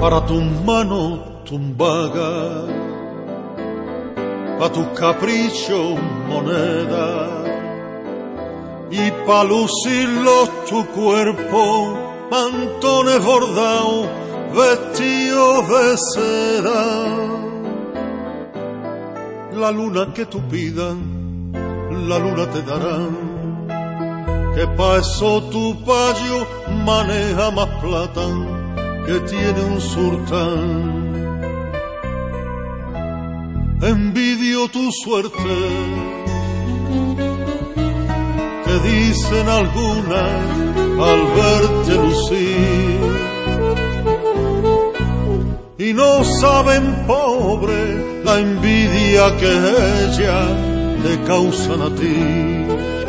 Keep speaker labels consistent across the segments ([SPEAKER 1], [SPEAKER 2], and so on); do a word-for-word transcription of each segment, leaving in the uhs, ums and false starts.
[SPEAKER 1] para tus manos tumbadas, pa' tus caprichos moneda, y pa' lucirlos tu cuerpo, mantones bordados, vestidos de seda. La luna que tú pidas, la luna te dará, que pa' eso tu payo maneja más plata que tiene un sultán. Envidio tu suerte, te dicen algunas al verte lucir, y no saben, pobre, la envidia que ellas te causan a ti.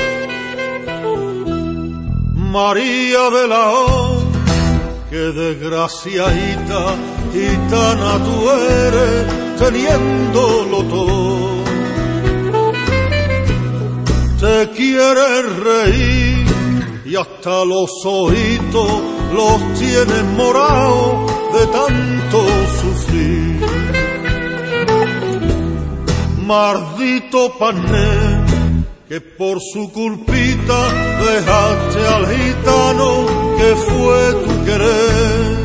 [SPEAKER 1] María de la O, que desgraciadita gitana tú eres, teniéndolo todo. Te quieres reír y hasta los ojitos los tienes morados de tanto sufrir. Maldito pané, que por su culpita dejaste al gitano que fue tu querer.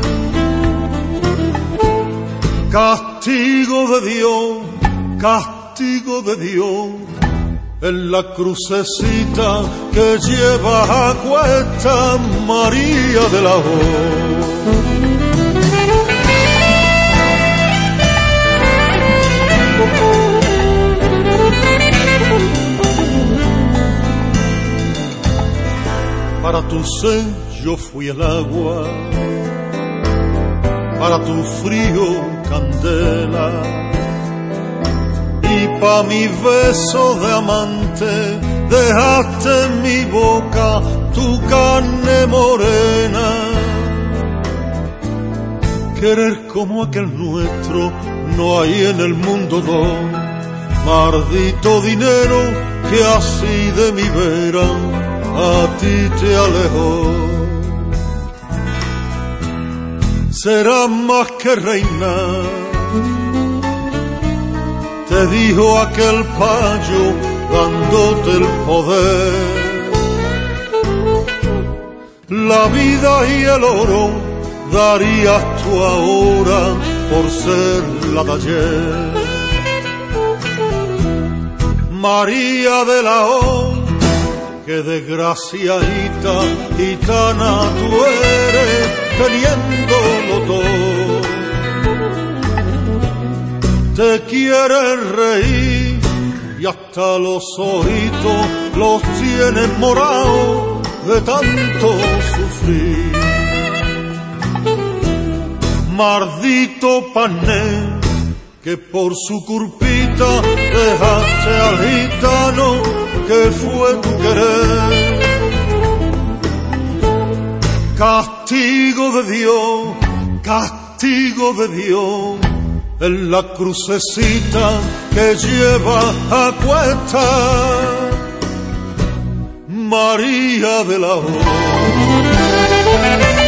[SPEAKER 1] Castigo de Dios, castigo de Dios, en la crucecita que lleva a cuesta María de la O. Para tu sed yo fui el agua, para tu frío candela, y pa' mi beso de amante dejaste en mi boca tu carne morena. Querer como aquel nuestro no hay en el mundo dos, maldito dinero que así de mi vera a ti te alejó. Serás más que reina, te dijo aquel payo dándote el poder. La vida y el oro darías tú ahora por ser la de ayer. María de la O, que desgraciadita gitana tú eres, teniéndolo todo. Te quieres reír y hasta los ojitos los tienes morados de tanto sufrir. Maldito pané, que por su culpita dejaste al gitano que fue tu querer. Castigo de Dios, castigo de Dios, en la crucecita que lleva a cuesta María de la O.